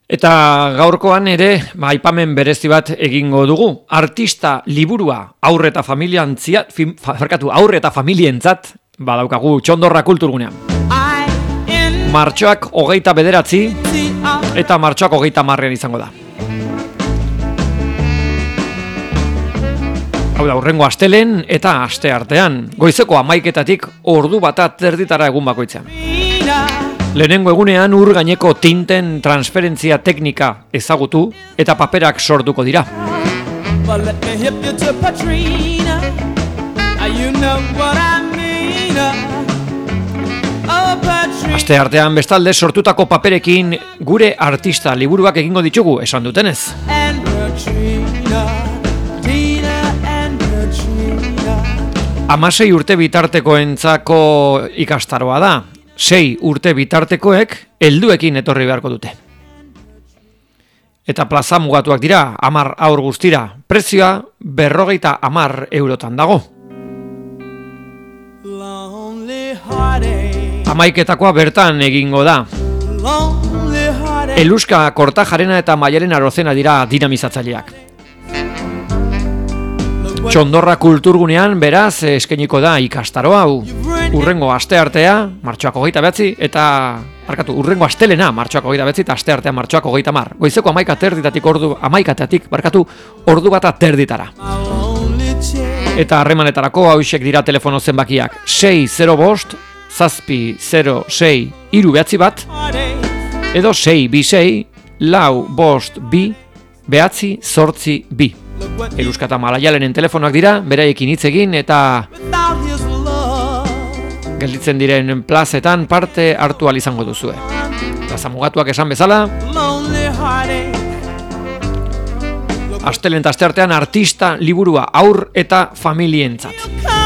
Eta gaurkoan ere, aipamen berezi bat egingo dugu. Artista liburua aurre eta familientzat, badaukagu Txondorra Kulturgunean. Martxoak 29 eta martxoak 30 izango da. Hau da, hurrengo astelen eta aste artean, goizeko 11:00 ordu bata terditara egun bakoitzean. Lehenengo egunean ur gaineko tinten transferentzia teknika ezagutu eta paperak sortuko dira. Aste artean bestalde sortutako paperekin gure artista liburuak egingo ditugu, esan dutenez. 16 urte bitartekoentzako ikastaroa da. 6 urte bitartekoek helduekin etorri beharko dute. Eta plaza mugatuak dira, 10 haur guztira. Prezioa 50 eurotan dago. 11:00 bertan egingo da. Eluska Kortajarena eta Maialen Arozena dira dinamizatzaileak. Txondorra Kulturgunean beraz eskainiko da ikastaro hau. Urrengo asteartea, martxoak 29 eta urrengo astelena, martxoak 29 eta asteartea martxoak 30. Goizeko 11:00 ordu bata terditara. Eta harremanetarako hauexek dira telefono zenbakiak 605 706 391 edo 626 452 982. Eluska eta Malaialenen telefonoak dira, beraiekin hitz egin eta gelditzen diren plazetan parte hartu ahal izango duzue. Plaza mugatuak esan bezala, astelen eta asteartean artista liburua aur eta familientzat.